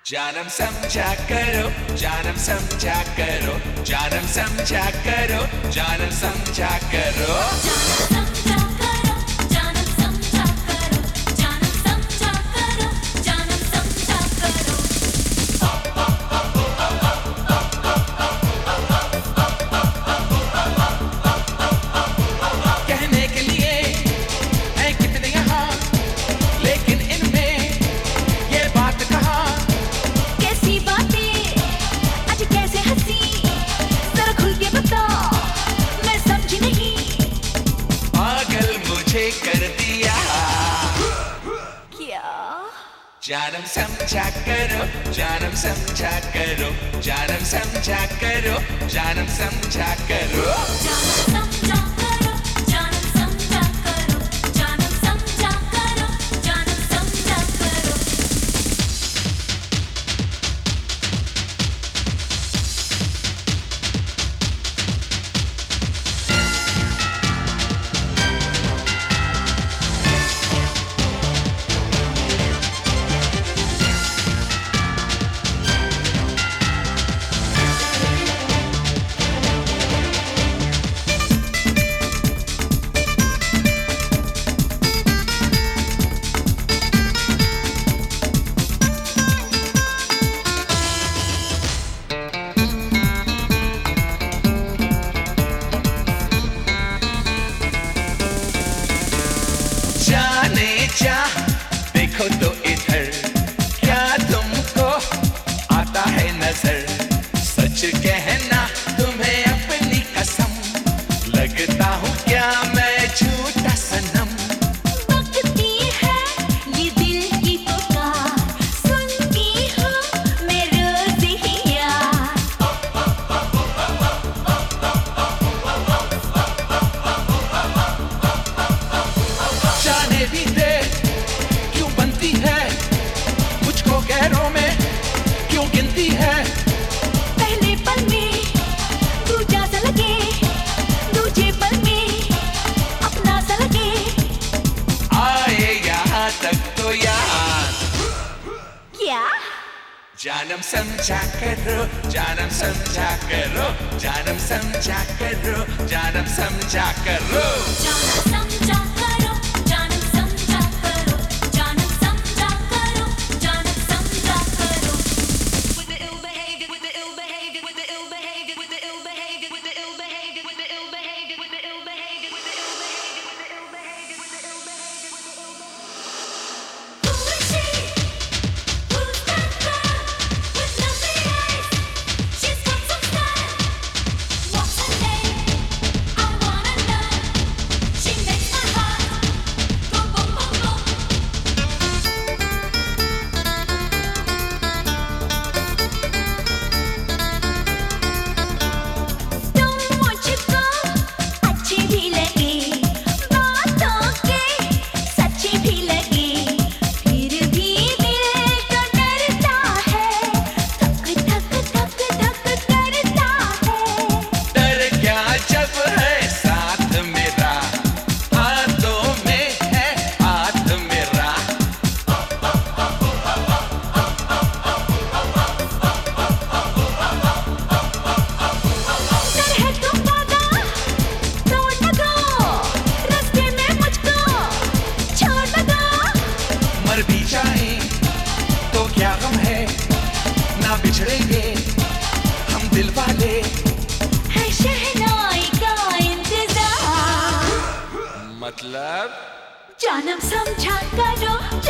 जानम समझा करो, जानम समझा करो, जानम समझा करो, जानम समझा करो, जानम समझा करो, जानम समझा करो, जानम समझा करो, जानम समझा करो। कहने के लिए है कितने यहाँ, लेकिन इनमें ये बात कहाँ। कैसी बातें आज कैसे हंसी, जरा खुल के बता, मैं समझी नहीं। पागल मुझे कर दिया क्या? जानम समझा करो, जानम समझा करो, जानम समझा करो, जानम समझा करो, जानम समझा करो, जानम समझा करो, जानम समझा करो, जानम समझा करो। जाने जा देखो तो इधर, क्या तुमको आता है नजर। सच कहना तुम्हें अपनी कसम, लगता हूँ क्या मैं झूठा सनम। बकती है ये दिल की पुकार, सुनती हूँ मैं रोज ही यार। जाने भी दे क्यों बनती है, मुझको गैरों में क्यों गिनती है। पहले पल में दूजा सा लगे, दूजे पल में अपना सा लगे। आए यहाँ तक तो यार, क्या? जानम समझा करो, जानम समझा करो, जानम समझा करो, जानम समझा करो, जानम समझा करो, जानम समझा करो, जानम समझा करो, जानम समझा करो। With the ill behavior, with the ill behavior, with the ill behavior, with the ill behavior, with the ill behavior, with the ill behavior, with the ill behavior, with the ill behavior, with the ill behavior, with the ill behavior, with the ill behavior. Who is she? Who's that girl with lovely eyes? She's got some style. What's her name? I wanna know. She makes my heart go boom boom boom. तुम मुझको अच्छी भी लगी, बातों के सच्ची भी लगी, फिर भी दिल तो डरता है, धक धक धक धक करता है। डर क्या जब है साथ मेरा, हाथों में है हाथ मेरा। डर है तो वादा तोड़ न दो, रास्ते में मुझको छोड़ न दो। मर भी जाए तो क्या गम है, ना बिछड़ेंगे हम दिल वाले। है शहनाई का इंतजार, मतलब जानम समझा करो,